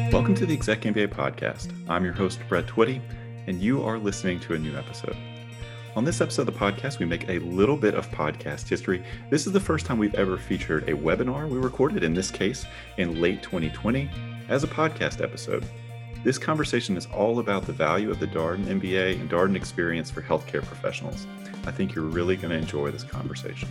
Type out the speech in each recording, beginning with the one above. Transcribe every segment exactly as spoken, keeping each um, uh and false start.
Welcome to the Exec M B A podcast. I'm your host, Brett Twitty, and you are listening to a new episode. On this episode of the podcast, we make a little bit of podcast history. This is the first time we've ever featured a webinar we recorded, in this case, in late twenty twenty, as a podcast episode. This conversation is all about the value of the Darden M B A and Darden experience for healthcare professionals. I think you're really going to enjoy this conversation.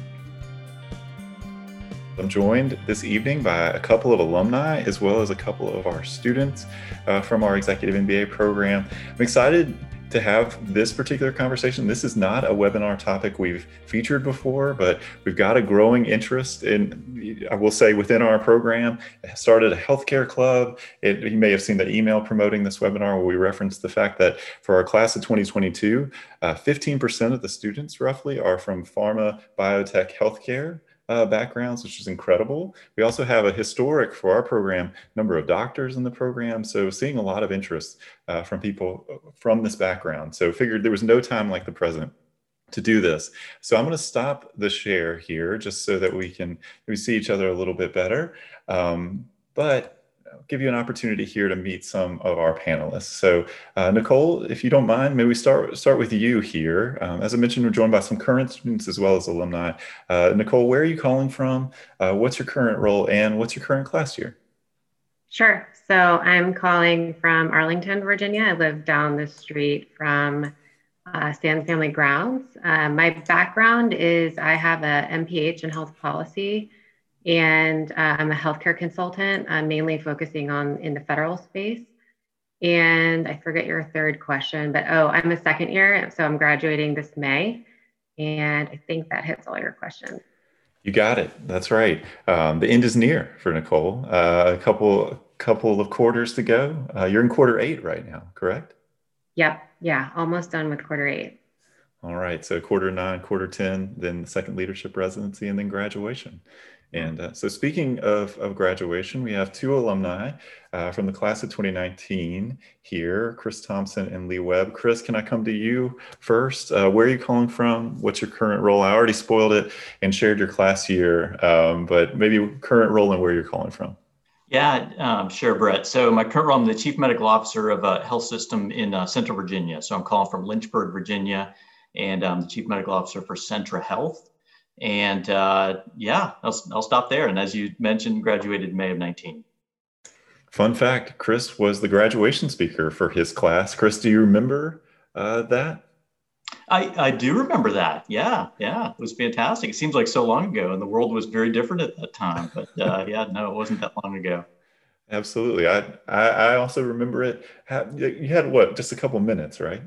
I'm joined this evening by a couple of alumni as well as a couple of our students uh, from our Executive M B A program. I'm excited to have this particular conversation. This is not a webinar topic we've featured before, but we've got a growing interest in, I will say, within our program. It started a healthcare club. It, you may have seen the email promoting this webinar where we referenced the fact that for our class of twenty twenty-two, uh, fifteen percent of the students roughly are from pharma, biotech, healthcare Uh, backgrounds, which is incredible. We also have a historic, for our program, number of doctors in the program. So seeing a lot of interest uh, from people from this background. So figured there was no time like the present to do this. So I'm going to stop the share here just so that we can we see each other a little bit better. Um, but I'll give you an opportunity here to meet some of our panelists. So uh, Nicole, if you don't mind, maybe we start start with you here. Um, as I mentioned, we're joined by some current students as well as alumni. Uh, Nicole, where are you calling from? Uh, what's your current role and what's your current class year? Sure. So I'm calling from Arlington, Virginia. I live down the street from uh, Stan's Family Grounds. Uh, my background is I have a M P H in health policy, and uh, I'm a healthcare consultant. I'm mainly focusing on in the federal space. And I forget your third question, but oh, I'm a second year, so I'm graduating this May. And I think that hits all your questions. You got it. That's right. Um, the end is near for Nicole. Uh, a couple couple of quarters to go. Uh, you're in quarter eight right now, correct? Yep. Yeah. Almost done with quarter eight. All right. So quarter nine, quarter ten, then the second leadership residency, and then graduation. And uh, so speaking of, of graduation, we have two alumni uh, from the class of twenty nineteen here, Chris Thompson and Lee Webb. Chris, can I come to you first? Uh, where are you calling from? What's your current role? I already spoiled it and shared your class year, um, but maybe current role and where you're calling from. Yeah, um, sure, Brett. So my current role, I'm the Chief Medical Officer of a health system in uh, Central Virginia. So I'm calling from Lynchburg, Virginia, and I'm the Chief Medical Officer for Centra Health. And uh, yeah, I'll, I'll stop there. And as you mentioned, graduated in May of nineteen. Fun fact, Chris was the graduation speaker for his class. Chris, do you remember uh, that? I, I do remember that. Yeah, yeah, it was fantastic. It seems like so long ago, and the world was very different at that time. But uh, yeah, no, it wasn't that long ago. Absolutely. I, I, I also remember it. You had what, just a couple minutes, right?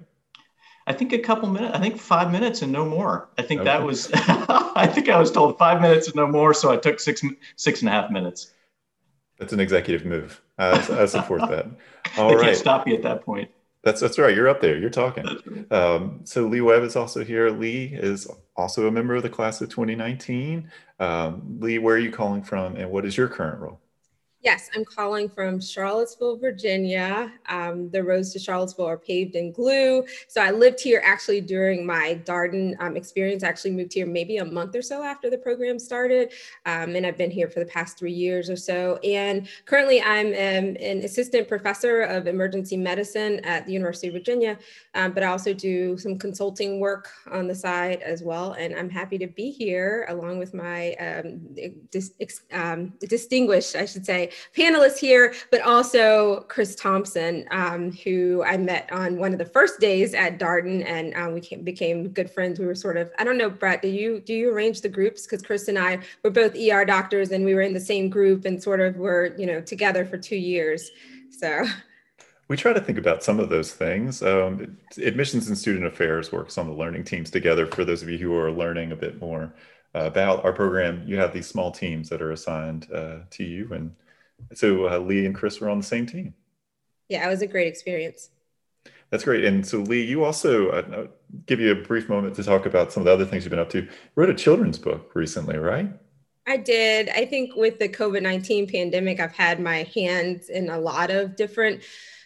I think a couple minutes, I think five minutes and no more. I think okay. that was, I think I was told five minutes and no more. So I took six, six and a half minutes. That's an executive move. I, I support that. All they right. Can't stop you at that point. That's that's right. You're up there. You're talking. Right. Um, so Lee Webb is also here. Lee is also a member of the class of twenty nineteen. Um, Lee, where are you calling from and what is your current role? Yes, I'm calling from Charlottesville, Virginia. Um, the roads to Charlottesville are paved in glue. So I lived here actually during my Darden um, experience. I actually moved here maybe a month or so after the program started. Um, and I've been here for the past three years or so. And currently I'm um, an assistant professor of emergency medicine at the University of Virginia, um, but I also do some consulting work on the side as well. And I'm happy to be here along with my um, dis- um, distinguished, I should say, panelists here, but also Chris Thompson, um, who I met on one of the first days at Darden, and um, we came, became good friends. We were sort of, I don't know, Brett, do you do you arrange the groups? Because Chris and I were both E R doctors, and we were in the same group and sort of were, you know, together for two years. So. We try to think about some of those things. Um, admissions and student affairs works on the learning teams together. For those of you who are learning a bit more uh, about our program, you have these small teams that are assigned uh, to you, and so uh, Lee and Chris were on the same team. Yeah, it was a great experience. That's great. And so Lee, you also, uh, I'll give you a brief moment to talk about some of the other things you've been up to. You wrote a children's book recently, right? I did. I think with the COVID nineteen pandemic, I've had my hands in a lot of different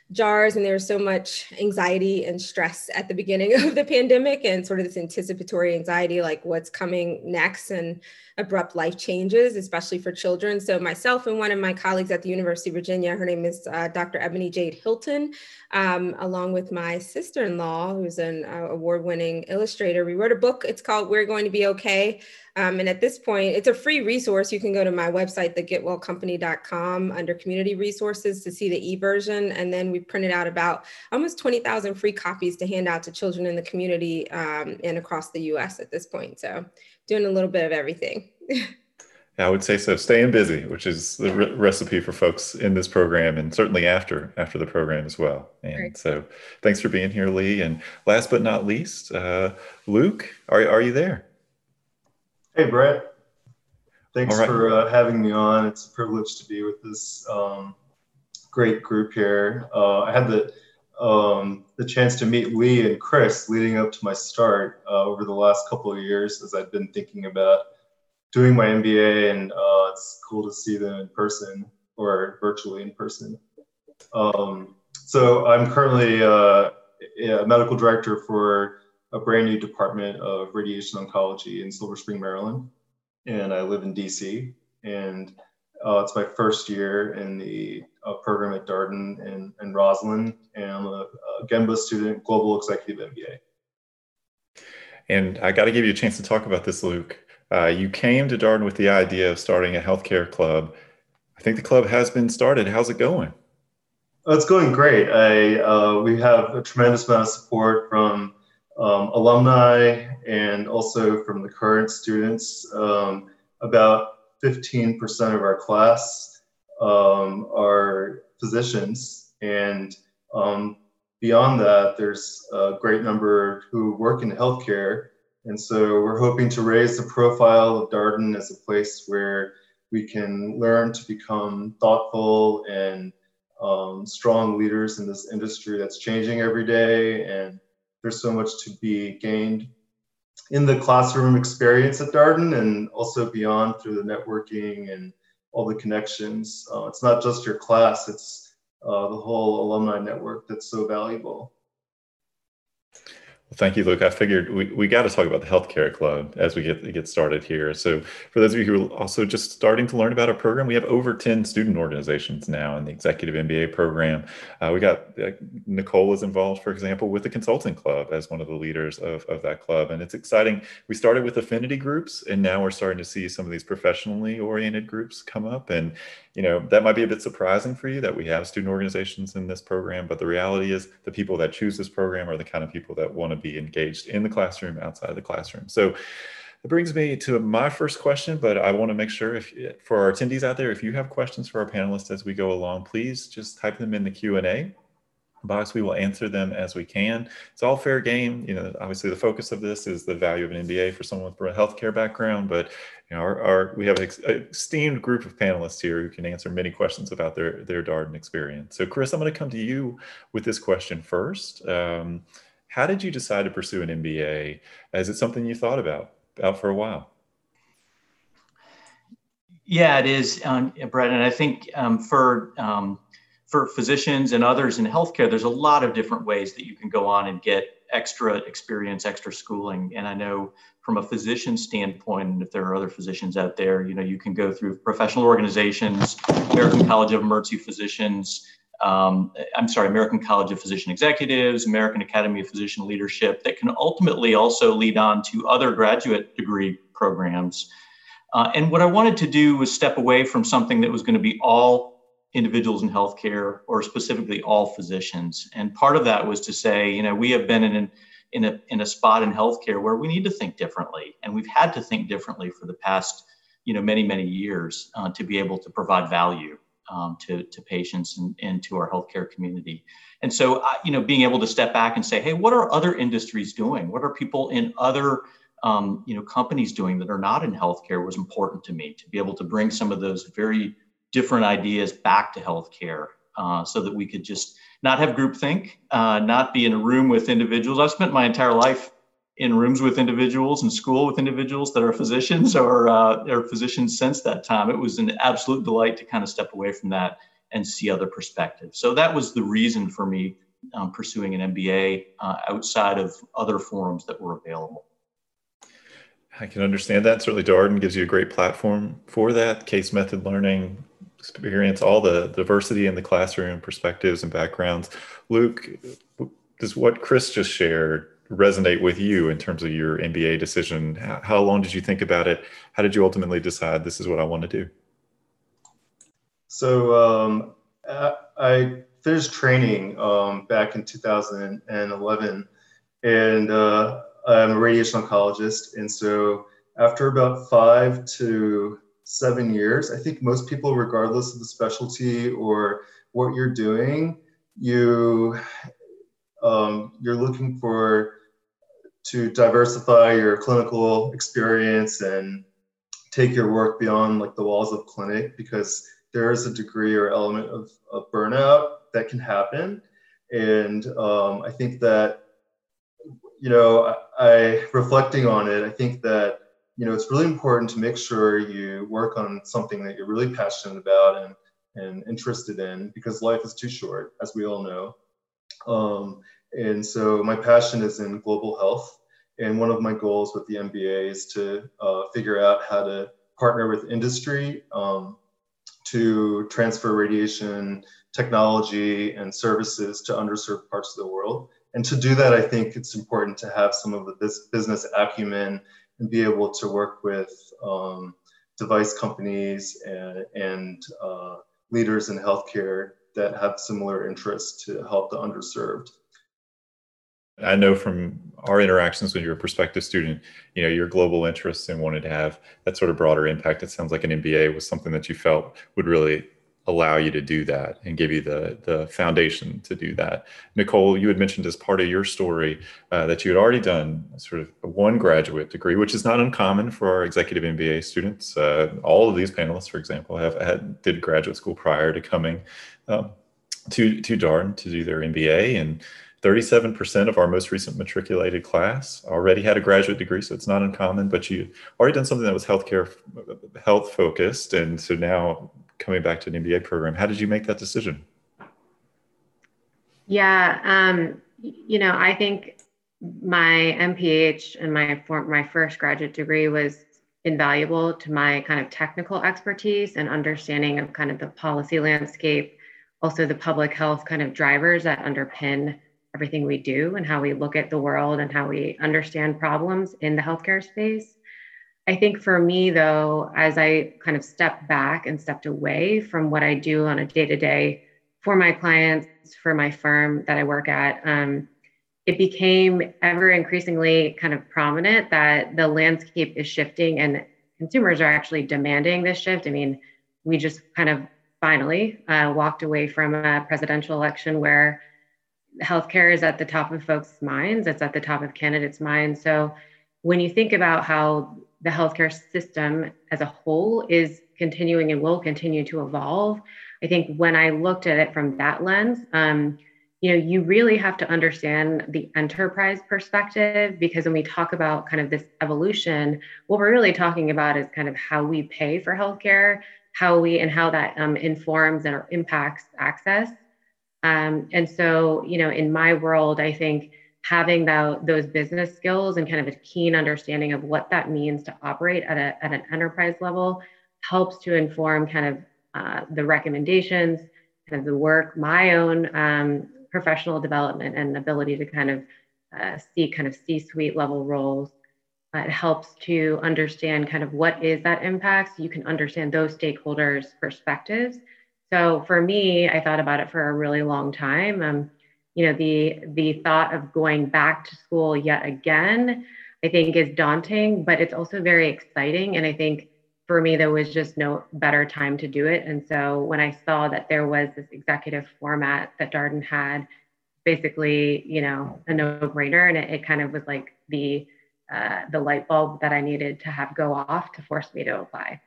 jars, and there was so much anxiety and stress at the beginning of the pandemic, and sort of this anticipatory anxiety, like what's coming next, and abrupt life changes, especially for children. So myself and one of my colleagues at the University of Virginia, her name is uh, Doctor Ebony Jade Hilton, um, along with my sister-in-law, who's an uh, award-winning illustrator, we wrote a book. It's called We're Going to Be Okay. Um, and at this point, it's a free resource. You can go to my website, the get well company dot com, under community resources to see the e-version. And then we printed out about almost twenty thousand free copies to hand out to children in the community um, and across the U S at this point. So doing a little bit of everything. I would say so. Staying busy, which is the re- recipe for folks in this program, and certainly after after the program as well. And right. So thanks for being here, Lee. And last but not least, uh, Luke, are, are you there? Hey, Brett. Thanks right. for uh, having me on. It's a privilege to be with this um, great group here. Uh, I had the um, the chance to meet Lee and Chris leading up to my start uh, over the last couple of years, as I've been thinking about doing my M B A, and uh, it's cool to see them in person or virtually in person. Um, so I'm currently uh, a medical director for a brand new department of radiation oncology in Silver Spring, Maryland. And I live in D C. And uh, it's my first year in the uh, program at Darden and, and Roslyn. And I'm a, a Gemba student, Global Executive M B A. And I got to give you a chance to talk about this, Luke. Uh, you came to Darden with the idea of starting a healthcare club. I think the club has been started. How's it going? Oh, it's going great. I uh, we have a tremendous amount of support from um, alumni and also from the current students. Um, about fifteen percent of our class um, are physicians, and um, beyond that, there's a great number who work in healthcare. And so we're hoping to raise the profile of Darden as a place where we can learn to become thoughtful and um, strong leaders in this industry that's changing every day. And there's so much to be gained in the classroom experience at Darden, and also beyond through the networking and all the connections. Uh, it's not just your class, it's uh, the whole alumni network that's so valuable. Well, thank you, Luke. I figured we, we got to talk about the Healthcare Club as we get get started here. So for those of you who are also just starting to learn about our program, we have over ten student organizations now in the Executive M B A program. Uh, we got uh, Nicole is involved, for example, with the Consulting Club as one of the leaders of, of that club. And it's exciting. We started with affinity groups, and now we're starting to see some of these professionally oriented groups come up. And you know, that might be a bit surprising for you that we have student organizations in this program, but the reality is the people that choose this program are the kind of people that want to be engaged in the classroom, outside of the classroom. So that brings me to my first question, but I want to make sure if for our attendees out there, if you have questions for our panelists as we go along, please just type them in the Q and A box. We will answer them as we can. It's all fair game. You know, obviously the focus of this is the value of an M B A for someone with a healthcare background, but you know, our, our we have an esteemed group of panelists here who can answer many questions about their their Darden experience. So Chris, I'm going to come to you with this question first. Um, how did you decide to pursue an M B A? Is it something you thought about, about for a while? Yeah, it is, um, Brett. And I think um, for um, for physicians and others in healthcare, there's a lot of different ways that you can go on and get extra experience, extra schooling. And I know from a physician standpoint, and if there are other physicians out there, you know, you can go through professional organizations, American College of Emergency Physicians, um, I'm sorry, American College of Physician Executives, American Academy of Physician Leadership, that can ultimately also lead on to other graduate degree programs. Uh, and what I wanted to do was step away from something that was going to be all individuals in healthcare, or specifically all physicians. And part of that was to say, you know, we have been in an, in a in a spot in healthcare where we need to think differently, and we've had to think differently for the past, you know, many many years uh, to be able to provide value um, to to patients and, and to our healthcare community. And so, uh, you know, being able to step back and say, hey, what are other industries doing? What are people in other um, you know companies doing that are not in healthcare was important to me, to be able to bring some of those very different ideas back to healthcare, uh, so that we could just not have groupthink, uh, not be in a room with individuals. I've spent my entire life in rooms with individuals and school with individuals that are physicians or uh, are physicians since that time. It was an absolute delight to kind of step away from that and see other perspectives. So that was the reason for me um, pursuing an M B A uh, outside of other forums that were available. I can understand that. Certainly Darden gives you a great platform for that. Case method learning, experience, all the diversity in the classroom, perspectives and backgrounds. Luke, does what Chris just shared resonate with you in terms of your M B A decision? How, how long did you think about it? How did you ultimately decide this is what I want to do? So um, I finished training um, back in two thousand eleven, and uh, I'm a radiation oncologist. And so after about five to seven years, I think most people, regardless of the specialty or what you're doing, you, um, you're looking for to diversify your clinical experience and take your work beyond like the walls of clinic, because there is a degree or element of, of burnout that can happen. And um, I think that, you know, I, I reflecting on it, I think that, you know, it's really important to make sure you work on something that you're really passionate about and, and interested in, because life is too short, as we all know. Um, and so my passion is in global health. And one of my goals with the M B A is to uh, figure out how to partner with industry um, to transfer radiation technology and services to underserved parts of the world. And to do that, I think it's important to have some of the business acumen and be able to work with um, device companies and, and uh, leaders in healthcare that have similar interests to help the underserved. I know from our interactions when you're a prospective student, you know, your global interests and wanted to have that sort of broader impact. It sounds like an M B A was something that you felt would really allow you to do that and give you the, the foundation to do that. Nicole, you had mentioned as part of your story uh, that you had already done sort of one graduate degree, which is not uncommon for our executive M B A students. Uh, all of these panelists, for example, have had did graduate school prior to coming um, to, to Darden to do their M B A. And thirty-seven percent of our most recent matriculated class already had a graduate degree, so it's not uncommon, but you already done something that was healthcare, health focused. And so now coming back to an M B A program, how did you make that decision? Yeah, um, you know, I think my M P H and my, my first graduate degree was invaluable to my kind of technical expertise and understanding of kind of the policy landscape, also the public health kind of drivers that underpin everything we do and how we look at the world and how we understand problems in the healthcare space. I think for me, though, as I kind of stepped back and stepped away from what I do on a day-to-day for my clients, for my firm that I work at, um, it became ever increasingly kind of prominent that the landscape is shifting and consumers are actually demanding this shift. I mean, we just kind of finally uh, walked away from a presidential election where healthcare is at the top of folks' minds. It's at the top of candidates' minds. So when you think about how the healthcare system as a whole is continuing and will continue to evolve, I think when I looked at it from that lens, um, you know, you really have to understand the enterprise perspective, because when we talk about kind of this evolution, what we're really talking about is kind of how we pay for healthcare, how we and how that um, informs and impacts access. Um, and so, you know, in my world, I think having the, those business skills and kind of a keen understanding of what that means to operate at, a, at an enterprise level helps to inform kind of uh, the recommendations, kind of the work, my own um, professional development and ability to kind of uh, see kind of C-suite level roles. Uh, it helps to understand kind of what is that impact, so you can understand those stakeholders' perspectives. So for me, I thought about it for a really long time. Um, you know, the the thought of going back to school yet again, I think is daunting, but it's also very exciting. And I think for me, there was just no better time to do it. And so when I saw that there was this executive format that Darden had, basically, you know, a no-brainer, and it, it kind of was like the uh, the light bulb that I needed to have go off to force me to apply.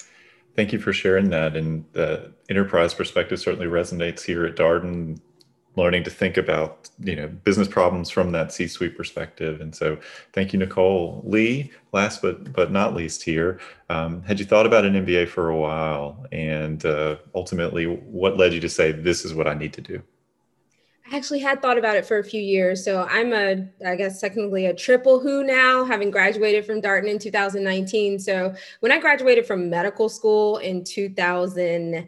Thank you for sharing that. And the enterprise perspective certainly resonates here at Darden. learning to think about, you know, business problems from that C-suite perspective. And so thank you, Nicole. Lee, last but but not least here, um, had you thought about an M B A for a while, and uh, ultimately what led you to say, this is what I need to do? I actually had thought about it for a few years. So I'm a, I guess, technically a triple who now, having graduated from Darden in two thousand nineteen. So when I graduated from medical school in two thousand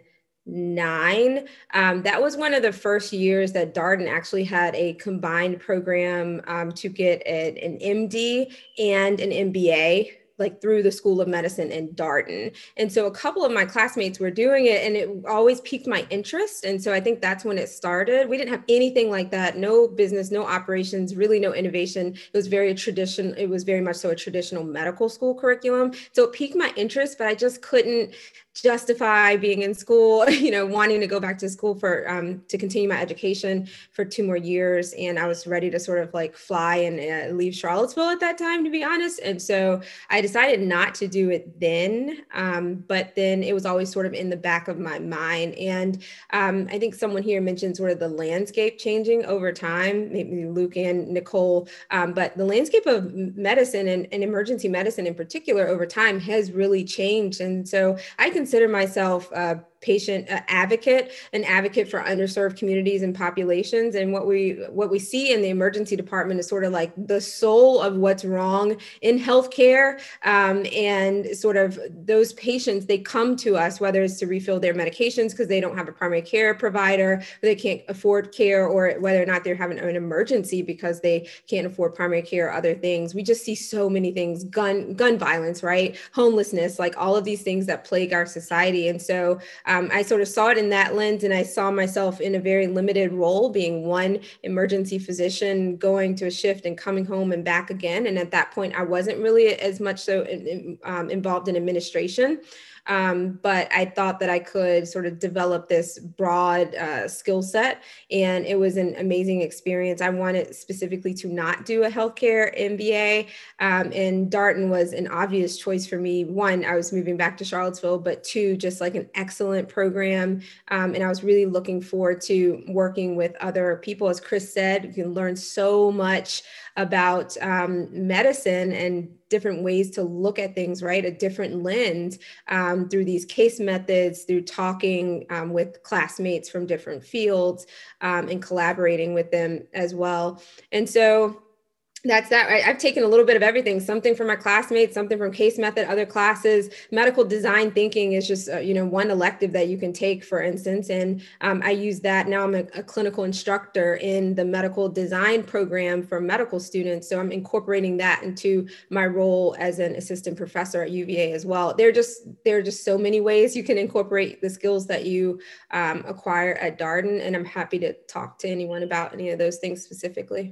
nine, um, that was one of the first years that Darden actually had a combined program um, to get a, an M D and an M B A, like through the School of Medicine in Darden. And so a couple of my classmates were doing it, and it always piqued my interest. And so I think that's when it started. We didn't have anything like that, no business, no operations, really no innovation. It was very traditional. It was very much so a traditional medical school curriculum. So it piqued my interest, but I just couldn't justify being in school, you know, wanting to go back to school for, um, to continue my education for two more years. And I was ready to sort of like fly and uh, leave Charlottesville at that time, to be honest. And so I decided not to do it then, um, but then it was always sort of in the back of my mind. And um, I think someone here mentioned sort of the landscape changing over time, maybe Luke and Nicole, um, but the landscape of medicine and, and emergency medicine in particular over time has really changed. And so I consider myself a patient uh, advocate, an advocate for underserved communities and populations. And what we what we see in the emergency department is sort of like the soul of what's wrong in healthcare. Um, and sort of those patients, they come to us, whether it's to refill their medications because they don't have a primary care provider, or they can't afford care, or whether or not they're having an emergency because they can't afford primary care or other things. We just see so many things, gun, gun violence, right? Homelessness, like all of these things that plague our society. And so Um, I sort of saw it in that lens, and I saw myself in a very limited role, being one emergency physician going to a shift and coming home and back again. And at that point, I wasn't really as much so in, um, involved in administration. Um, but I thought that I could sort of develop this broad uh, skill set, and it was an amazing experience. I wanted specifically to not do a healthcare M B A, um, and Darden was an obvious choice for me. One, I was moving back to Charlottesville, but two, just like an excellent program, um, and I was really looking forward to working with other people. As Chris said, you can learn so much about um, medicine and different ways to look at things, right? A different lens um, through these case methods, through talking um, with classmates from different fields um, and collaborating with them as well. And so that's that, right? I've taken a little bit of everything, something from my classmates, something from case method, other classes. Medical design thinking is just, uh, you know, one elective that you can take, for instance. And um, I use that. Now I'm a, a clinical instructor in the medical design program for medical students. So I'm incorporating that into my role as an assistant professor at U V A as well. There are just, there are just so many ways you can incorporate the skills that you um, acquire at Darden. And I'm happy to talk to anyone about any of those things specifically.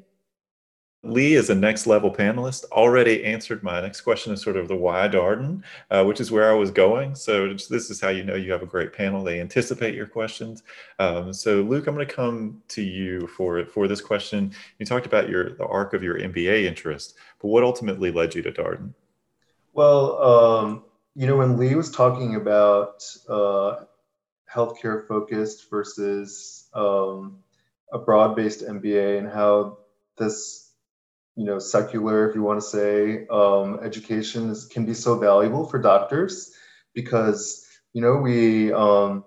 Lee, as a next level panelist, already answered my next question is sort of the why Darden, uh, which is where I was going. So this is how you know you have a great panel. They anticipate your questions. Um, so Luke, I'm going to come to you for, for this question. You talked about your the arc of your M B A interest, but what ultimately led you to Darden? Well, um, you know, when Lee was talking about uh, healthcare focused versus um, a broad-based M B A and how this you know, secular, if you want to say, um, education is, can be so valuable for doctors because, you know, we um,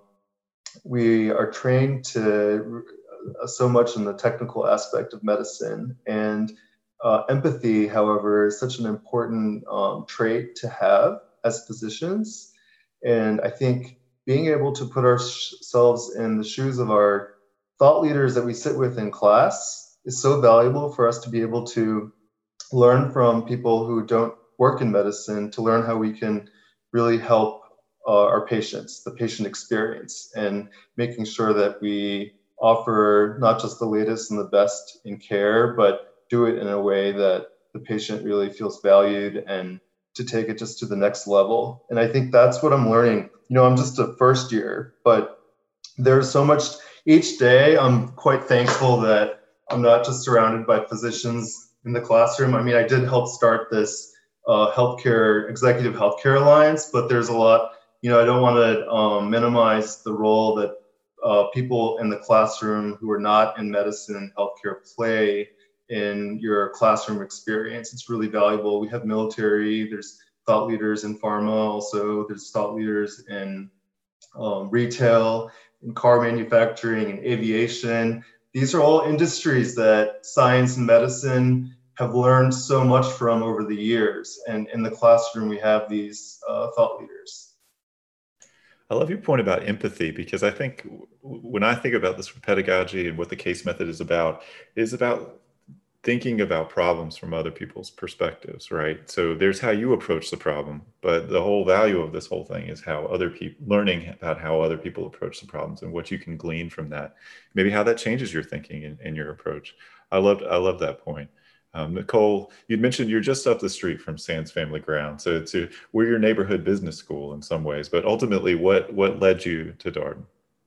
we are trained to uh, so much in the technical aspect of medicine. And uh, empathy, however, is such an important um, trait to have as physicians. And I think being able to put ourselves in the shoes of our thought leaders that we sit with in class is so valuable for us to be able to learn from people who don't work in medicine, to learn how we can really help uh, our patients, the patient experience, and making sure that we offer not just the latest and the best in care, but do it in a way that the patient really feels valued and to take it just to the next level. And I think that's what I'm learning. You know, I'm just a first year, but there's so much each day. I'm quite thankful that I'm not just surrounded by physicians in the classroom. I mean, I did help start this uh, healthcare, Executive Healthcare Alliance, but there's a lot, you know, I don't want to um, minimize the role that uh, people in the classroom who are not in medicine, healthcare play in your classroom experience. It's really valuable. We have military, there's thought leaders in pharma, also there's thought leaders in um, retail, in car manufacturing, and aviation. These are all industries that science and medicine have learned so much from over the years. And in the classroom, we have these uh, thought leaders. I love your point about empathy, because I think w- when I think about this pedagogy and what the case method is about, it is about thinking about problems from other people's perspectives, right? So there's how you approach the problem, but the whole value of this whole thing is how other people, learning about how other people approach the problems and what you can glean from that, maybe how that changes your thinking and, and your approach. I loved, I love that point. Um, Nicole, you'd mentioned you're just up the street from Sands Family Ground, so to, we're your neighborhood business school in some ways, but ultimately what, what led you to Darden?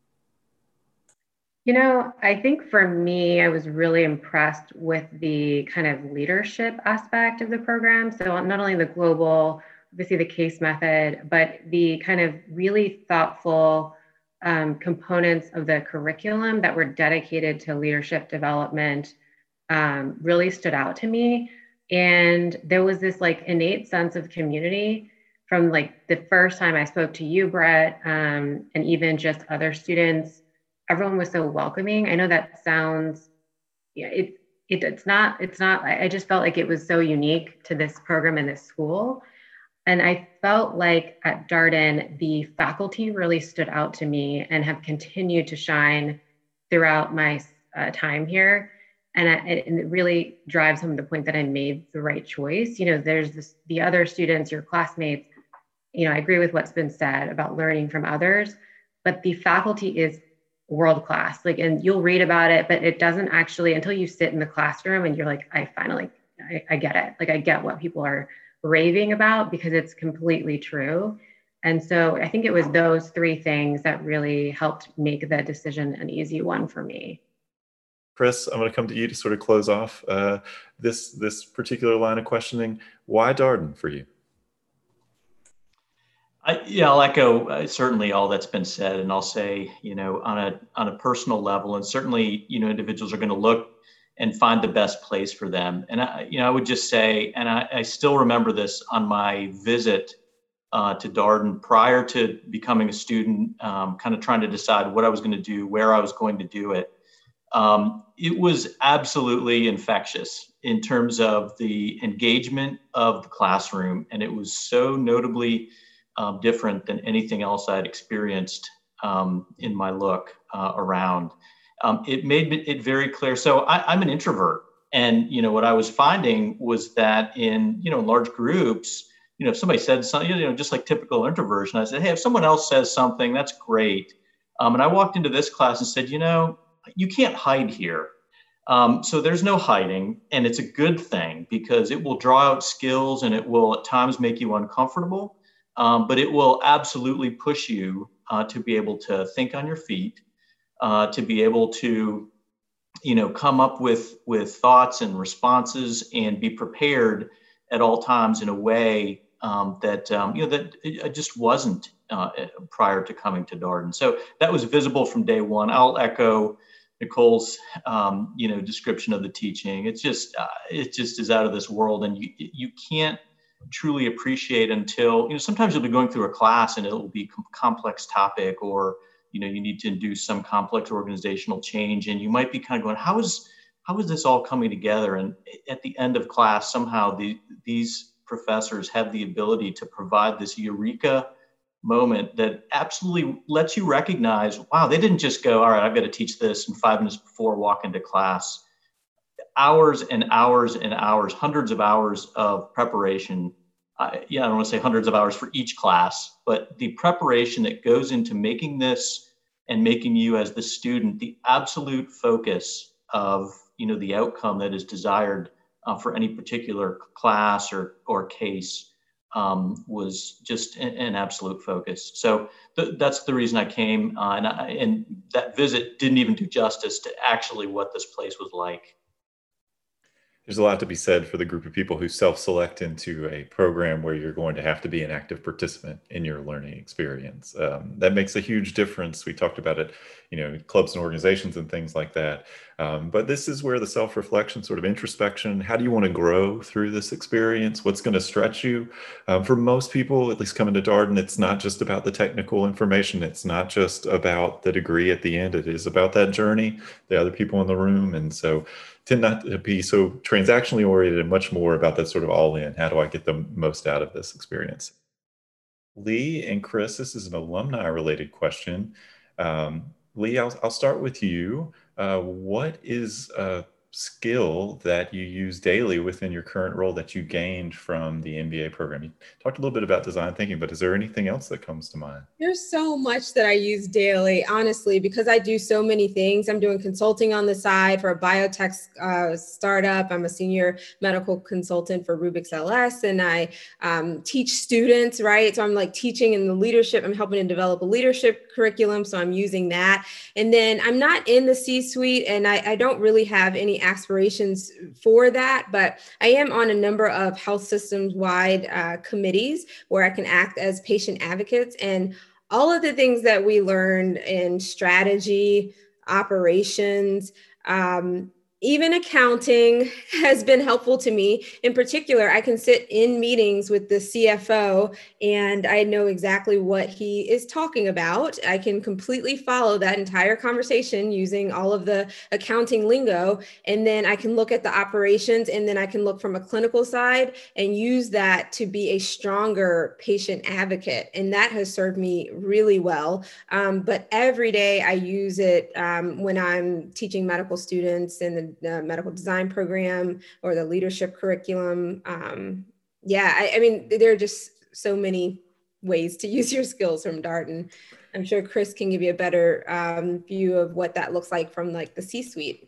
You know, I think for me, I was really impressed with the kind of leadership aspect of the program. So not only the global, obviously the case method, but the kind of really thoughtful um, components of the curriculum that were dedicated to leadership development um, really stood out to me. And there was this like innate sense of community from like the first time I spoke to you, Brett, um, and even just other students. Everyone was so welcoming. I know that sounds, yeah, it, it it's not, it's not, I just felt like it was so unique to this program and this school. And I felt like at Darden, the faculty really stood out to me and have continued to shine throughout my uh, time here. And, I, and it really drives home the point that I made the right choice. You know, there's this, the other students, your classmates, you know, I agree with what's been said about learning from others, but the faculty is world-class, like, and you'll read about it, but it doesn't actually, until you sit in the classroom and you're like, I finally, I, I get it. Like, I get what people are raving about because it's completely true. And so I think it was those three things that really helped make the decision an easy one for me. Chris, I'm going to come to you to sort of close off uh, this, this particular line of questioning. Why Darden for you? I, yeah, I'll echo uh, certainly all that's been said, and I'll say, you know, on a on a personal level, and certainly, you know, individuals are going to look and find the best place for them. And I, you know, I would just say, and I, I still remember this on my visit uh, to Darden prior to becoming a student, um, kind of trying to decide what I was going to do, where I was going to do it. Um, it was absolutely infectious in terms of the engagement of the classroom, and it was so notably Um, different than anything else I'd experienced um, in my look uh, around. Um, it made it very clear. So I, I'm an introvert, and you know what I was finding was that in you know large groups, you know if somebody said something, you know just like typical introversion, I said, hey, if someone else says something, that's great. Um, and I walked into this class and said, you know, you can't hide here. Um, so there's no hiding, and it's a good thing because it will draw out skills and it will at times make you uncomfortable. Um, but it will absolutely push you uh, to be able to think on your feet, uh, to be able to, you know, come up with with thoughts and responses and be prepared at all times in a way um, that um, you know that it just wasn't uh, prior to coming to Darden. So that was visible from day one. I'll echo Nicole's um, you know description of the teaching. It's just uh, it just is out of this world, and you you can't truly appreciate until, you know, sometimes you'll be going through a class and it'll be a complex topic, or, you know, you need to do some complex organizational change. And you might be kind of going, how is, how is this all coming together? And at the end of class, somehow the, these professors have the ability to provide this eureka moment that absolutely lets you recognize, wow, they didn't just go, all right, I've got to teach this in five minutes before walk into class. Hours and hours and hours, hundreds of hours of preparation. Uh, yeah, I don't want to say hundreds of hours for each class, but the preparation that goes into making this and making you as the student the absolute focus of, you know, the outcome that is desired uh, for any particular class or or case um, was just an, an absolute focus. So th- that's the reason I came, uh, and I, and that visit didn't even do justice to actually what this place was like. There's a lot to be said for the group of people who self-select into a program where you're going to have to be an active participant in your learning experience. Um, that makes a huge difference. We talked about it, you know, clubs and organizations and things like that. Um, but this is where the self-reflection, sort of introspection, how do you want to grow through this experience? What's going to stretch you? Um, for most people, at least coming to Darden, it's not just about the technical information. It's not just about the degree at the end. It is about that journey, the other people in the room. And so tend not to be so transactionally oriented and much more about that sort of all in. How do I get the most out of this experience? Lee and Chris, this is an alumni related question. Um, Lee, I'll, I'll start with you. Uh, what is a skill that you use daily within your current role that you gained from the M B A program? You talked a little bit about design thinking, but is there anything else that comes to mind? There's so much that I use daily, honestly, because I do so many things. I'm doing consulting on the side for a biotech uh, startup. I'm a senior medical consultant for Rubix L S, and I um, teach students, right? So I'm like teaching in the leadership. I'm helping to develop a leadership curriculum. So I'm using that. And then I'm not in the C-suite, and I, I don't really have any aspirations for that, but I am on a number of health systems wide uh, committees where I can act as patient advocates. And all of the things that we learned in strategy, operations, um, even accounting has been helpful to me. In particular, I can sit in meetings with the C F O and I know exactly what he is talking about. I can completely follow that entire conversation using all of the accounting lingo. And then I can look at the operations, and then I can look from a clinical side and use that to be a stronger patient advocate. And that has served me really well. Um, but every day I use it um, when I'm teaching medical students in the the medical design program or the leadership curriculum. Um, yeah, I, I mean, there are just so many ways to use your skills from Darden. I'm sure Chris can give you a better um, view of what that looks like from like the C-suite.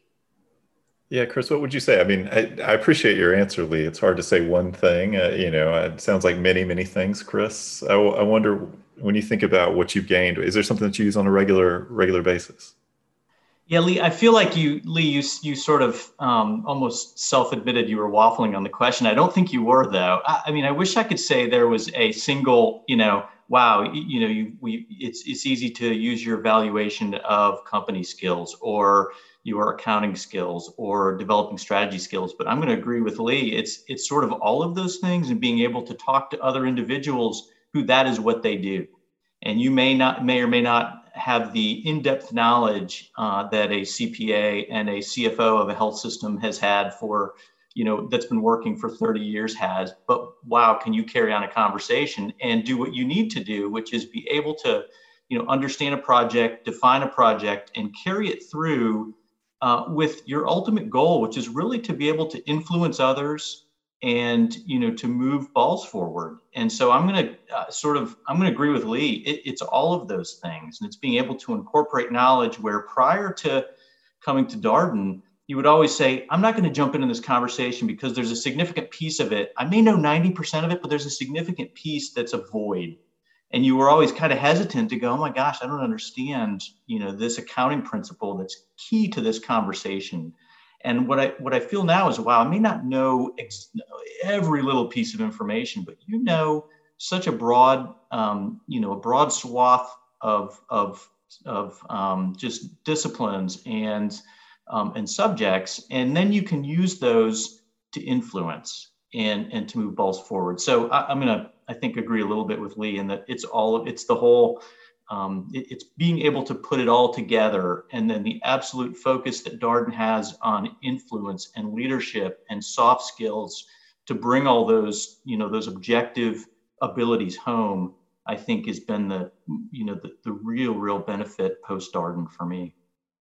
Yeah, Chris, what would you say? I mean, I, I appreciate your answer, Lee. It's hard to say one thing. Uh, you know, it sounds like many, many things, Chris. I, I wonder, when you think about what you've gained, is there something that you use on a regular, regular basis? Yeah, Lee, I feel like you, Lee, you, you sort of um, almost self-admitted you were waffling on the question. I don't think you were, though. I, I mean, I wish I could say there was a single, you know, wow, you, you know, you, we, it's, it's easy to use your evaluation of company skills or your accounting skills or developing strategy skills. But I'm going to agree with Lee. It's, it's sort of all of those things and being able to talk to other individuals who that is what they do. And you may not, may or may not have the in-depth knowledge uh, that a C P A and a C F O of a health system has had for, you know, that's been working for thirty years has, but wow, can you carry on a conversation and do what you need to do, which is be able to, you know, understand a project, define a project, and carry it through uh, with your ultimate goal, which is really to be able to influence others and, you know, to move balls forward. And so I'm going to uh, sort of, I'm going to agree with Lee. It, it's all of those things. And it's being able to incorporate knowledge where prior to coming to Darden, you would always say, I'm not going to jump into this conversation because there's a significant piece of it. I may know ninety percent of it, but there's a significant piece that's a void. And you were always kind of hesitant to go, oh my gosh, I don't understand, you know, this accounting principle that's key to this conversation. And what I what I feel now is, wow, I may not know ex- every little piece of information, but you know such a broad, um, you know, a broad swath of of of um, just disciplines and um, and subjects, and then you can use those to influence and and to move balls forward. So I, I'm gonna, I think, agree a little bit with Lee in that it's all it's the whole. Um, it, it's being able to put it all together, and then the absolute focus that Darden has on influence and leadership and soft skills to bring all those, you know, those objective abilities home, I think has been the, you know, the, the real, real benefit post Darden for me.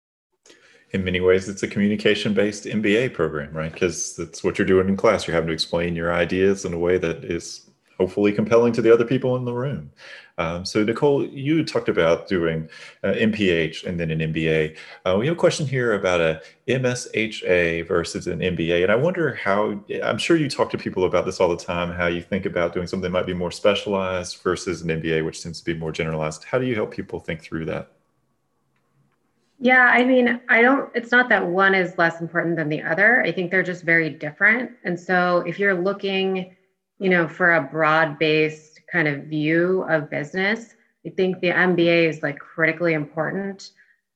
In many ways, it's a communication-based M B A program, right? Because that's what you're doing in class. You're having to explain your ideas in a way that is hopefully compelling to the other people in the room. Um, so Nicole, you talked about doing uh, M P H and then an M B A. Uh, we have a question here about a M S H A versus an M B A. And I wonder how, I'm sure you talk to people about this all the time, how you think about doing something that might be more specialized versus an M B A, which tends to be more generalized. How do you help people think through that? Yeah, I mean, I don't, it's not that one is less important than the other. I think they're just very different. And so if you're looking, you know, for a broad-based kind of view of business, I think the M B A is like critically important.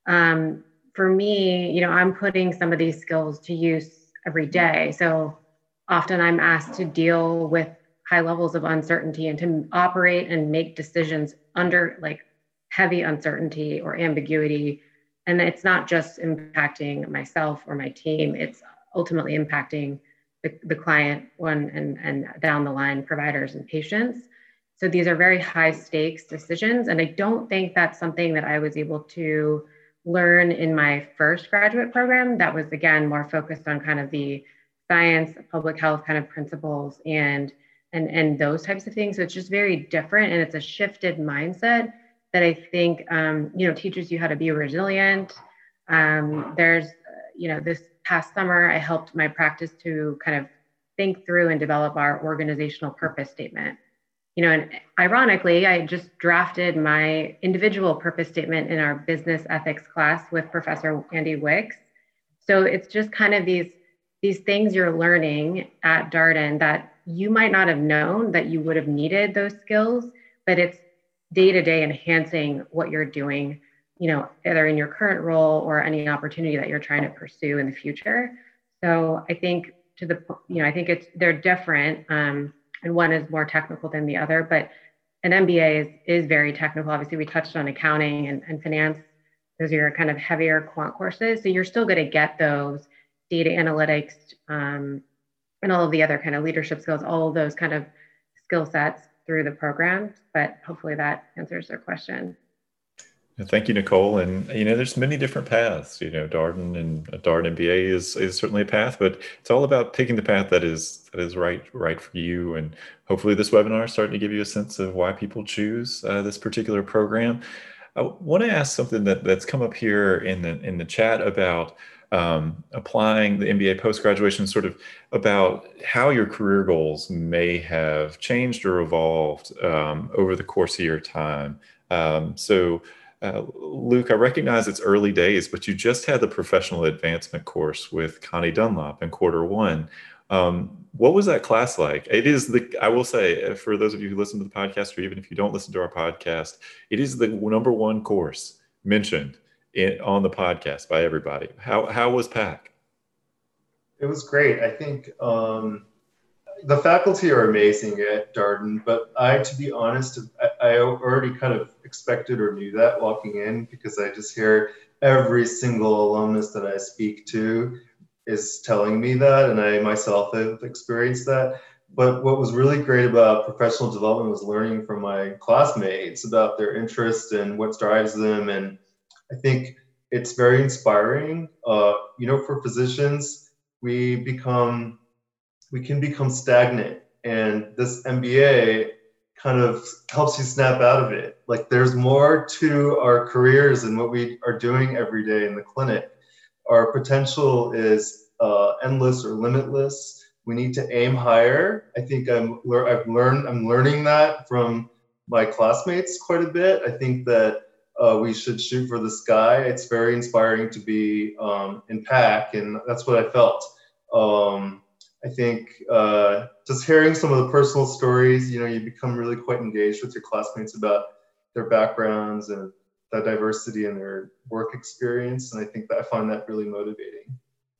Um, for me, you know, I'm putting some of these skills to use every day. So often I'm asked to deal with high levels of uncertainty and to operate and make decisions under like heavy uncertainty or ambiguity. And it's not just impacting myself or my team, it's ultimately impacting the, the client one and, and down the line providers and patients. So these are very high stakes decisions. And I don't think that's something that I was able to learn in my first graduate program. That was, again, more focused on kind of the science, public health kind of principles and, and, and those types of things. So it's just very different. And it's a shifted mindset that I think, um, you know, teaches you how to be resilient. Um, there's, you know, this past summer, I helped my practice to kind of think through and develop our organizational purpose statement. You know, and ironically, I just drafted my individual purpose statement in our business ethics class with Professor Andy Wicks. So it's just kind of these, these things you're learning at Darden that you might not have known that you would have needed those skills, but it's day-to-day enhancing what you're doing, you know, either in your current role or any opportunity that you're trying to pursue in the future. So I think to the, you know, I think it's, they're different. Um, and one is more technical than the other, but an M B A is, is very technical. Obviously we touched on accounting and, and finance. Those are your kind of heavier quant courses. So you're still going to get those data analytics um, and all of the other kind of leadership skills, all of those kind of skill sets through the programs, but hopefully that answers their question. Thank you, Nicole. And, you know, there's many different paths, you know, Darden and a Darden M B A is, is certainly a path, but it's all about picking the path that is, that is right, right for you. And hopefully this webinar is starting to give you a sense of why people choose uh, this particular program. I want to ask something that, that's come up here in the, in the chat about um, applying the M B A post-graduation, sort of about how your career goals may have changed or evolved um, over the course of your time. Um, so, Uh, Luke, I recognize it's early days, but you just had the professional advancement course with Connie Dunlop in quarter one. Um, what was that class like? It is the, I will say, for those of you who listen to the podcast, or even if you don't listen to our podcast, it is the number one course mentioned in, on the podcast by everybody. How, how was P A C? It was great. I think um, the faculty are amazing at Darden, but I, to be honest, I, I already kind of expected or knew that walking in, because I just hear every single alumnus that I speak to is telling me that, and I myself have experienced that. But what was really great about professional development was learning from my classmates about their interests and what drives them. And I think it's very inspiring. Uh, you know, for physicians, we become we can become stagnant, and this M B A kind of helps you snap out of it. Like, there's more to our careers and what we are doing every day in the clinic. Our potential is uh, endless or limitless. We need to aim higher. I think I'm, I've learned, I'm learning that from my classmates quite a bit. I think that uh, we should shoot for the sky. It's very inspiring to be um, in P A C, and that's what I felt. Um, I think uh, just hearing some of the personal stories, you know, you become really quite engaged with your classmates about their backgrounds and the diversity in their work experience. And I think that I find that really motivating.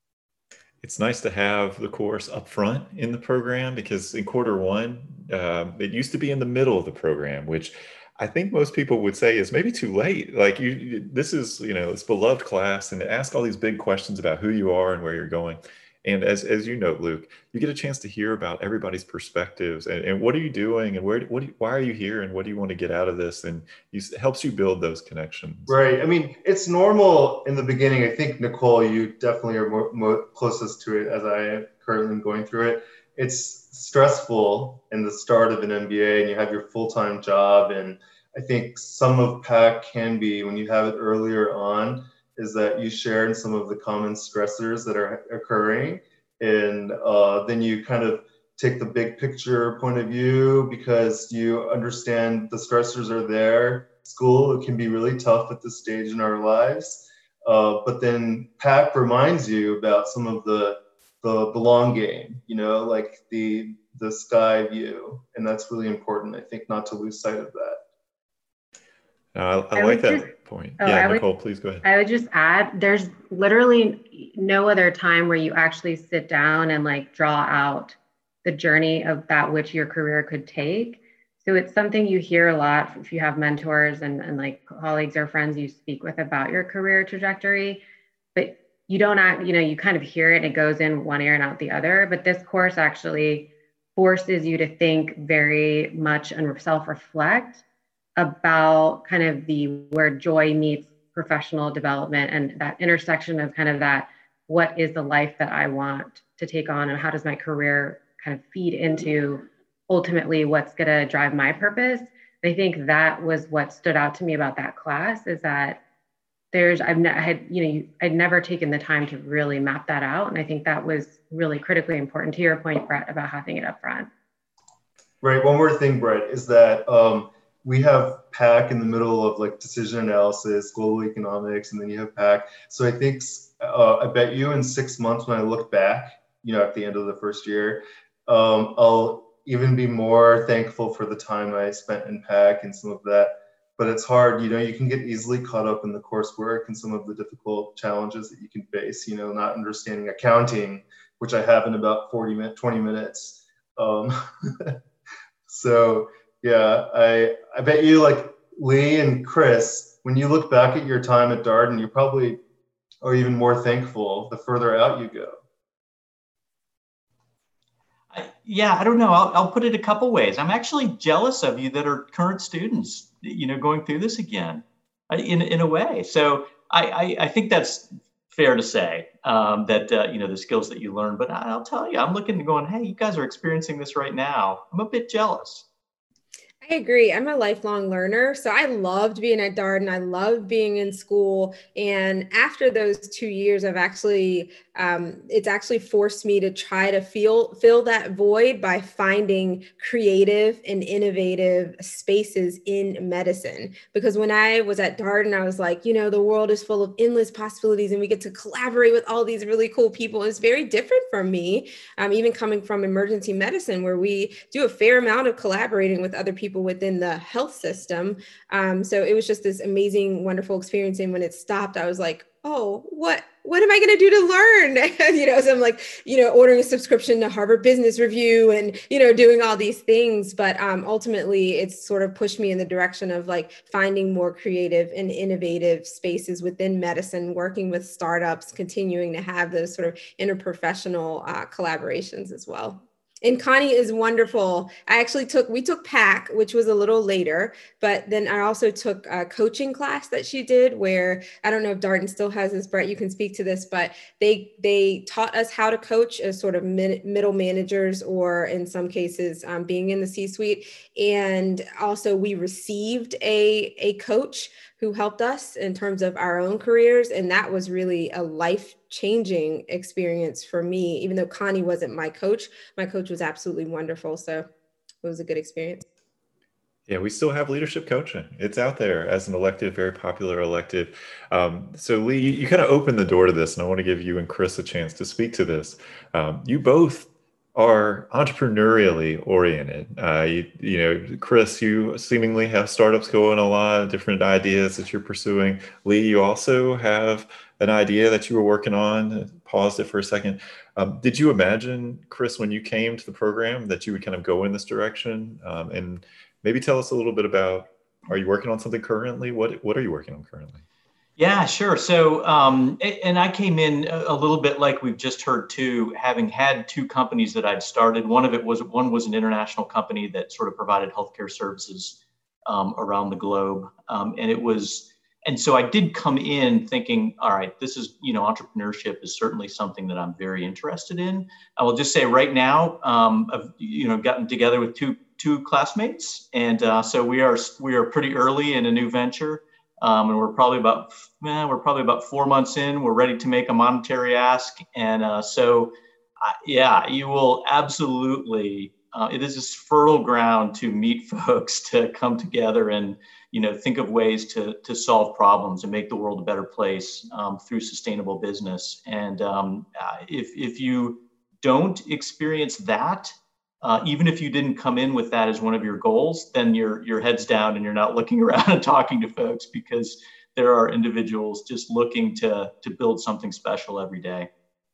It's nice to have the course up front in the program, because in quarter one, uh, it used to be in the middle of the program, which I think most people would say is maybe too late. Like, you, this is, you know, this beloved class, and to ask all these big questions about who you are and where you're going. And as, as you note, Luke, you get a chance to hear about everybody's perspectives and, and what are you doing and where, what, why are you here and what do you want to get out of this? And you, it helps you build those connections. Right. I mean, it's normal in the beginning. I think, Nicole, you definitely are more, more closest to it as I am currently going through it. It's stressful in the start of an M B A and you have your full-time job. And I think some of P A C can be, when you have it earlier on, is that you share in some of the common stressors that are occurring. And uh, then you kind of take the big picture point of view because you understand the stressors are there. School, it can be really tough at this stage in our lives. Uh, but then PAC reminds you about some of the, the, the long game, you know, like the, the sky view. And that's really important, I think, not to lose sight of that. Uh, I, I, I like that just, point. oh, Yeah, I Nicole, would, please go ahead. I would just add, there's literally no other time where you actually sit down and like draw out the journey of that which your career could take. So it's something you hear a lot if you have mentors and, and like colleagues or friends you speak with about your career trajectory, but you don't act, you know, you kind of hear it and it goes in one ear and out the other. But this course actually forces you to think very much and self-reflect about kind of the where joy meets professional development and that intersection of kind of that, what is the life that I want to take on and how does my career kind of feed into ultimately what's going to drive my purpose. I think that was what stood out to me about that class is that there's, I've ne- I had, you know, I'd never taken the time to really map that out. And I think that was really critically important to your point, Brett, about having it up front. Right. One more thing, Brett, is that um, we have PAC in the middle of like decision analysis, global economics, and then you have PAC. So I think, uh, I bet you in six months when I look back, you know, at the end of the first year, um, I'll even be more thankful for the time I spent in PAC and some of that. But it's hard, you know, you can get easily caught up in the coursework and some of the difficult challenges that you can face, you know, not understanding accounting, which I have in about forty minutes, twenty minutes. Um, so yeah, I, I bet you like Lee and Chris, when you look back at your time at Darden, you probably are even more thankful the further out you go. Yeah, I don't know. I'll, I'll put it a couple ways. I'm actually jealous of you that are current students, you know, going through this again in, in a way. So I, I, I think that's fair to say um, that, uh, you know, the skills that you learn, but I'll tell you, I'm looking and going, hey, you guys are experiencing this right now. I'm a bit jealous. I agree. I'm a lifelong learner. So I loved being at Darden. I loved being in school. And after those two years, I've actually, um, it's actually forced me to try to feel, fill that void by finding creative and innovative spaces in medicine. Because when I was at Darden, I was like, you know, the world is full of endless possibilities and we get to collaborate with all these really cool people. It's very different from me, um, even coming from emergency medicine, where we do a fair amount of collaborating with other people within the health system. Um, so it was just this amazing, wonderful experience. And when it stopped, I was like, oh, what, what am I going to do to learn? you know, so I'm like, you know, ordering a subscription to Harvard Business Review and, you know, doing all these things. But um, ultimately, it's sort of pushed me in the direction of like finding more creative and innovative spaces within medicine, working with startups, continuing to have those sort of interprofessional uh, collaborations as well. And Connie is wonderful. I actually took, we took PAC, which was a little later, but then I also took a coaching class that she did where, I don't know if Darden still has this, Brett, you can speak to this, but they they taught us how to coach as sort of mid, middle managers, or in some cases um, being in the C-suite. And also we received a, a coach who helped us in terms of our own careers. And that was really a life-changing experience for me, even though Connie wasn't my coach. My coach was absolutely wonderful. So it was a good experience. Yeah, we still have leadership coaching. It's out there as an elective, very popular elective. Um, so Lee, you, you kind of opened the door to this, and I want to give you and Chris a chance to speak to this. Um, you both are entrepreneurially oriented. Uh, you, you know, Chris, you seemingly have startups going, a lot of different ideas that you're pursuing. Lee, you also have an idea that you were working on. Paused it for a second. Um, did you imagine, Chris, when you came to the program, that you would kind of go in this direction? Um, and maybe tell us a little bit about, are you working on something currently? What What are you working on currently? Yeah, sure. So, um, and I came in a little bit like we've just heard too, having had two companies that I'd started. One of it was, one was an international company that sort of provided healthcare services um, around the globe. Um, and it was, and so I did come in thinking, all right, this is, you know, entrepreneurship is certainly something that I'm very interested in. I will just say right now, um, I've, you know, gotten together with two, two classmates. And uh, so we are, we are pretty early in a new venture. Um, and we're probably about, eh, we're probably about four months in. We're ready to make a monetary ask, and uh, so, uh, yeah, you will absolutely uh, it is this fertile ground to meet folks, to come together and, you know, think of ways to, to solve problems and make the world a better place um, through sustainable business. And um, uh, if, if you don't experience that, uh, even if you didn't come in with that as one of your goals, then your, your head's down and you're not looking around and talking to folks, because there are individuals just looking to, to build something special every day.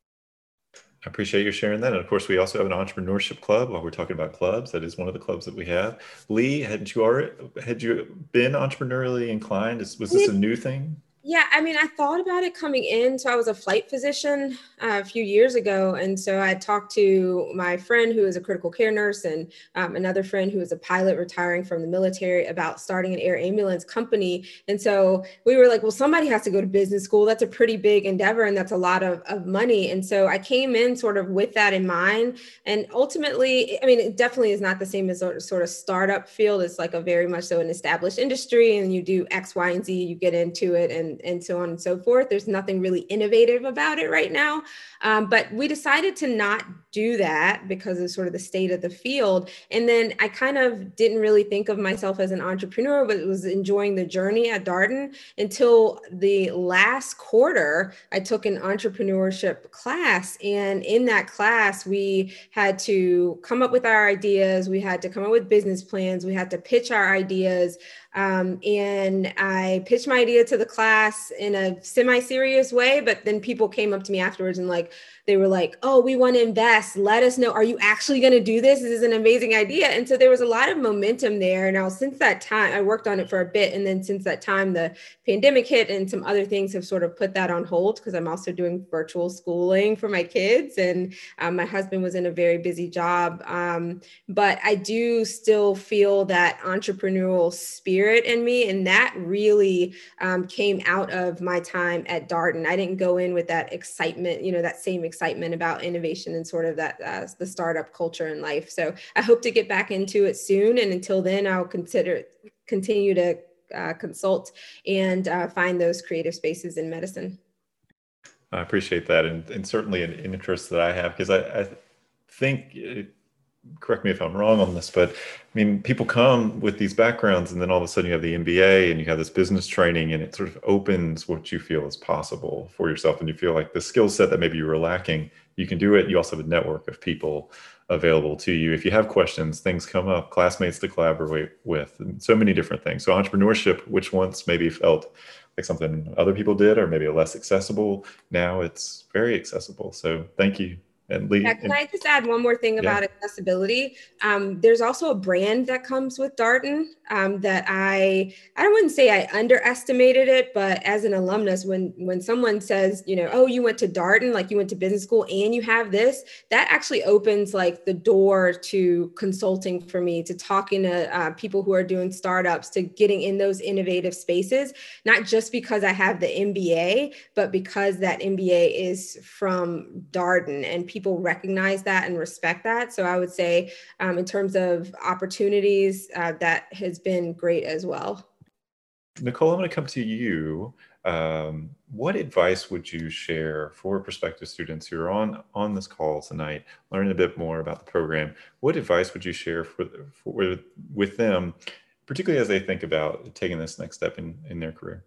I appreciate you sharing that. And of course, we also have an entrepreneurship club. While we're talking about clubs, that is one of the clubs that we have. Lee, had you already, had you been entrepreneurially inclined? Was this a new thing? Yeah, I mean, I thought about it coming in. So I was a flight physician uh, a few years ago. And so I talked to my friend who is a critical care nurse and um, another friend who is a pilot retiring from the military about starting an air ambulance company. And so we were like, well, somebody has to go to business school. That's a pretty big endeavor and that's a lot of, of money. And so I came in sort of with that in mind. And ultimately, I mean, it definitely is not the same as a sort of startup field. It's like a very much so an established industry, and you do X, Y, and Z, you get into it and and so on and so forth. There's nothing really innovative about it right now. Um, but we decided to not do that because of sort of the state of the field. And then I kind of didn't really think of myself as an entrepreneur, but was enjoying the journey at Darden until the last quarter. I took an entrepreneurship class. And in that class, we had to come up with our ideas. We had to come up with business plans. We had to pitch our ideas. Um, and I pitched my idea to the class in a semi-serious way, but then people came up to me afterwards and like, they were like, oh, we want to invest. Let us know. Are you actually going to do this? This is an amazing idea. And so there was a lot of momentum there. Now, since that time, I worked on it for a bit. And then since that time, the pandemic hit and some other things have sort of put that on hold because I'm also doing virtual schooling for my kids. And um, my husband was in a very busy job. Um, but I do still feel that entrepreneurial spirit in me. And that really um, came out of my time at Darden. I didn't go in with that excitement, you know, that same excitement about innovation and sort of that uh, the startup culture in life. So I hope to get back into it soon. And until then, I'll consider continue to uh, consult and uh, find those creative spaces in medicine. I appreciate that. And, and certainly an interest that I have, because I, I think, correct me if I'm wrong on this, but I mean, people come with these backgrounds and then all of a sudden you have the M B A and you have this business training and it sort of opens what you feel is possible for yourself. And you feel like the skill set that maybe you were lacking, you can do it. You also have a network of people available to you. If you have questions, things come up, classmates to collaborate with, and so many different things. So entrepreneurship, which once maybe felt like something other people did or maybe less accessible, now it's very accessible. So thank you. And Lee, yeah, can and, I just add one more thing yeah. about accessibility? Um, there's also a brand that comes with Darden um, that I, I wouldn't say I underestimated it, but as an alumnus, when, when someone says, you know, oh, you went to Darden, like you went to business school and you have this, that actually opens like the door to consulting for me, to talking to uh, people who are doing startups, to getting in those innovative spaces, not just because I have the M B A, but because that M B A is from Darden and people People recognize that and respect that. So I would say um, in terms of opportunities, uh, that has been great as well. Nicole, I'm going to come to you. Um, what advice would you share for prospective students who are on, on this call tonight, learning a bit more about the program? What advice would you share for, for with them, particularly as they think about taking this next step in, in their career?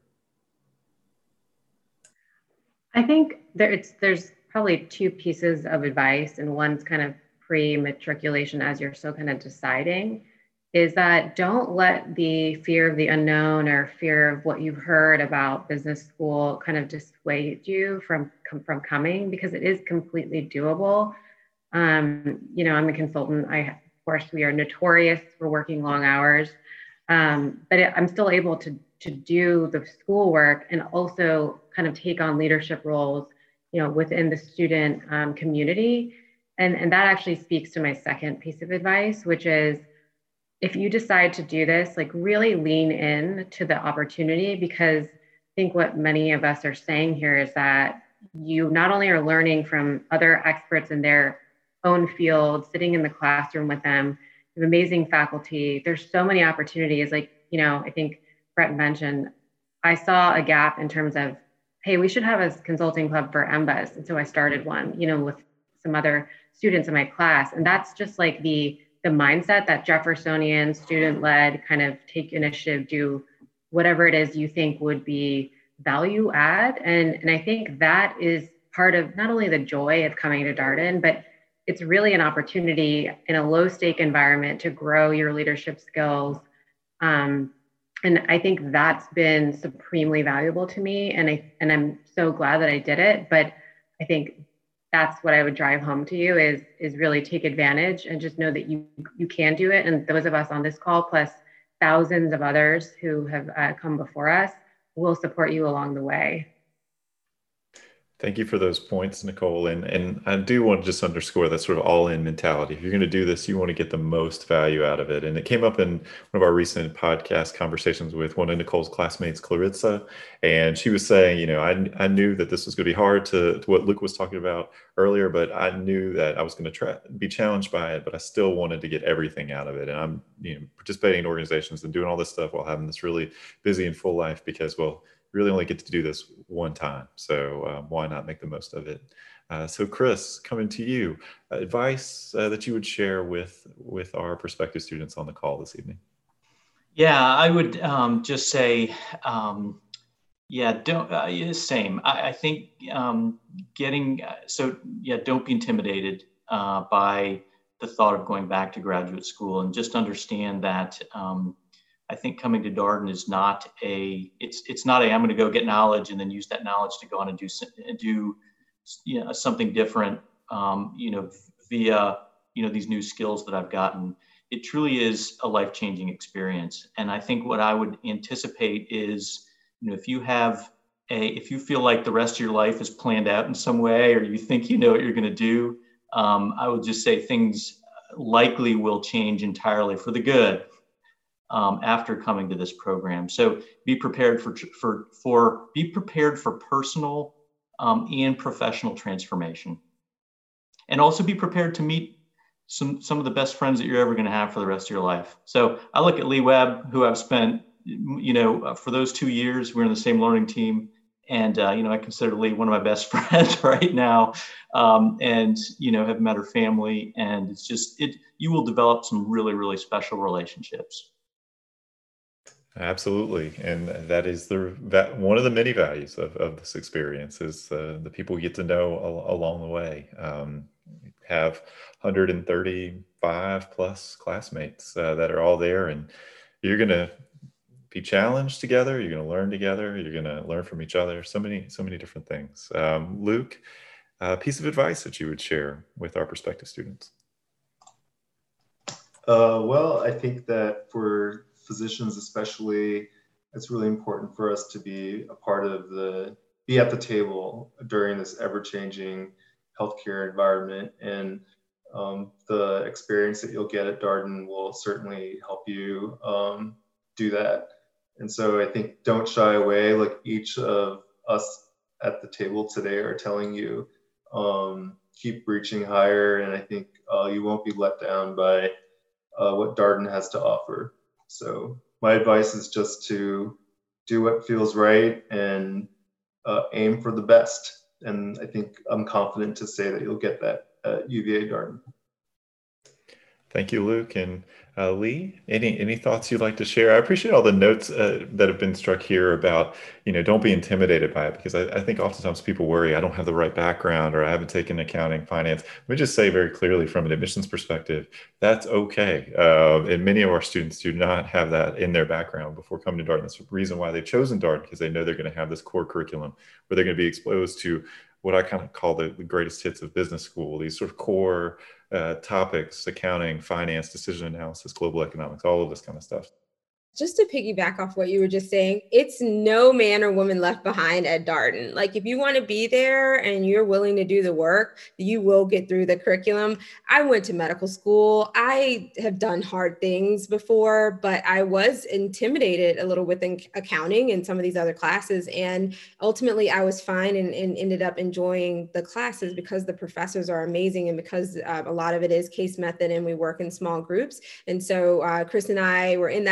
I think there, it's, there's probably two pieces of advice, and one's kind of pre-matriculation as you're still kind of deciding, is that don't let the fear of the unknown or fear of what you've heard about business school kind of dissuade you from, from coming, because it is completely doable. Um, you know, I'm a consultant. I, of course, we are notorious for working long hours, um, but it, I'm still able to, to do the schoolwork and also kind of take on leadership roles, you know, within the student um, community. And, and that actually speaks to my second piece of advice, which is if you decide to do this, like really lean in to the opportunity, because I think what many of us are saying here is that you not only are learning from other experts in their own field, sitting in the classroom with them, you have amazing faculty. There's so many opportunities. Like, you know, I think Brett mentioned, I saw a gap in terms of, hey, we should have a consulting club for M B A S. And so I started one, you know, with some other students in my class. And that's just like the the mindset, that Jeffersonian, student-led, kind of take initiative, do whatever it is you think would be value add. And, and I think that is part of not only the joy of coming to Darden, but it's really an opportunity in a low stake environment to grow your leadership skills. Um, and I think that's been supremely valuable to me. And I, and I'm so glad that I did it. But I think that's what I would drive home to you is, is really take advantage and just know that you, you can do it. And those of us on this call, plus thousands of others who have uh, come before us, will support you along the way. Thank you for those points, Nicole. And, and I do want to just underscore that sort of all-in mentality. If you're going to do this, you want to get the most value out of it. And it came up in one of our recent podcast conversations with one of Nicole's classmates, Clarissa. And she was saying, you know, I, I knew that this was going to be hard to, to what Luke was talking about earlier, but I knew that I was going to try be challenged by it, but I still wanted to get everything out of it. And I'm, you know, participating in organizations and doing all this stuff while having this really busy and full life because, well, really only get to do this one time. So um, why not make the most of it? Uh, so Chris, coming to you, uh, advice uh, that you would share with, with our prospective students on the call this evening. Yeah, I would um, just say, um, yeah, don't, uh, same. I, I think um, getting, uh, so yeah, don't be intimidated uh, by the thought of going back to graduate school, and just understand that um, I think coming to Darden is not a, it's it's not a, I'm going to go get knowledge and then use that knowledge to go on and do, do you know, something different, um, you know, via, you know, these new skills that I've gotten. It truly is a life-changing experience. And I think what I would anticipate is, you know, if you have a, if you feel like the rest of your life is planned out in some way, or you think you know what you're going to do, um, I would just say things likely will change entirely for the good. Um, after coming to this program. So be prepared for, for, for be prepared for personal um, and professional transformation. And also be prepared to meet some, some of the best friends that you're ever gonna have for the rest of your life. So I look at Lee Webb, who I've spent, you know, for those two years, we're in the same learning team. And, uh, you know, I consider Lee one of my best friends right now. Um, and, you know, have met her family, and it's just, it, you will develop some really, really special relationships. Absolutely. And that is the that one of the many values of, of this experience is uh, the people we get to know al along the way. Um, have one hundred thirty-five plus classmates uh, that are all there, and you're going to be challenged together. You're going to learn together. You're going to learn from each other. So many, so many different things. Um, Luke, a piece of advice that you would share with our prospective students? Uh, well, I think that for physicians especially, it's really important for us to be a part of the, be at the table during this ever-changing healthcare environment. And um, the experience that you'll get at Darden will certainly help you um, do that. And so I think don't shy away, like each of us at the table today are telling you, um, keep reaching higher. And I think uh, you won't be let down by uh, what Darden has to offer. So my advice is just to do what feels right and uh, aim for the best. And I think I'm confident to say that you'll get that at U V A Darden. Thank you, Luke. And uh, Lee, any any thoughts you'd like to share? I appreciate all the notes uh, that have been struck here about, you know, don't be intimidated by it, because I, I think oftentimes people worry, I don't have the right background, or I haven't taken accounting, finance. Let me just say very clearly from an admissions perspective, that's okay. Uh, and many of our students do not have that in their background before coming to Darden. That's the reason why they've chosen Darden, because they know they're going to have this core curriculum where they're going to be exposed to what I kind of call the, the greatest hits of business school, these sort of core uh, topics, accounting, finance, decision analysis, global economics, all of this kind of stuff. Just to piggyback off what you were just saying, it's no man or woman left behind at Darden. Like if you want to be there and you're willing to do the work, you will get through the curriculum. I went to medical school. I have done hard things before, but I was intimidated a little with accounting and some of these other classes. And ultimately I was fine and, and ended up enjoying the classes because the professors are amazing and because uh, a lot of it is case method and we work in small groups. And so uh, Chris and I were in that same class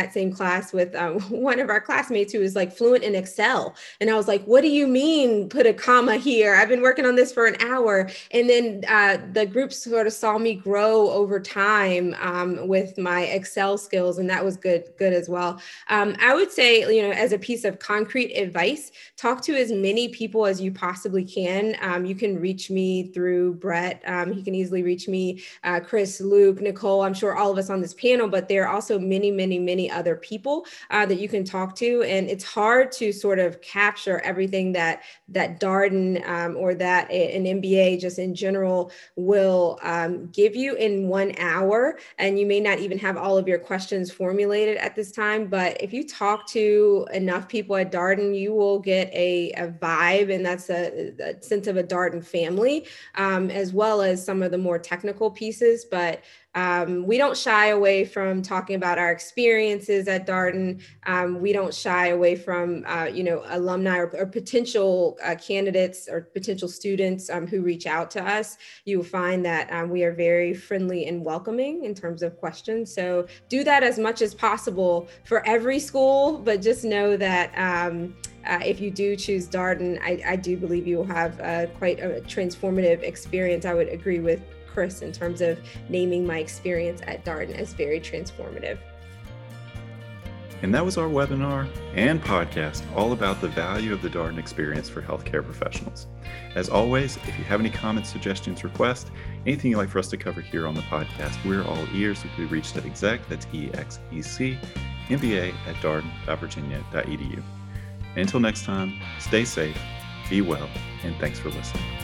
class with um, one of our classmates who was like fluent in Excel. And I was like, what do you mean put a comma here? I've been working on this for an hour. And then uh, the group sort of saw me grow over time um, with my Excel skills. And that was good, good as well. Um, I would say, you know, as a piece of concrete advice, talk to as many people as you possibly can. Um, you can reach me through Brett. Um, he can easily reach me, uh, Chris, Luke, Nicole. I'm sure all of us on this panel, but there are also many, many, many other people uh, that you can talk to. And it's hard to sort of capture everything that that Darden um, or that an M B A just in general will um, give you in one hour. And you may not even have all of your questions formulated at this time. But if you talk to enough people at Darden, you will get a, a vibe, and that's a, a sense of a Darden family, um, as well as some of the more technical pieces. But Um, we don't shy away from talking about our experiences at Darden. Um, we don't shy away from, uh, you know, alumni or, or potential uh, candidates or potential students um, who reach out to us. You will find that um, we are very friendly and welcoming in terms of questions. So do that as much as possible for every school, but just know that um, Uh, if you do choose Darden, I, I do believe you will have uh, quite a transformative experience. I would agree with Chris in terms of naming my experience at Darden as very transformative. And that was our webinar and podcast all about the value of the Darden experience for healthcare professionals. As always, if you have any comments, suggestions, requests, anything you'd like for us to cover here on the podcast, we're all ears. We can be reached at exec, that's E X E C, M B A at darden dot virginia dot e d u. And until next time, stay safe, be well, and thanks for listening.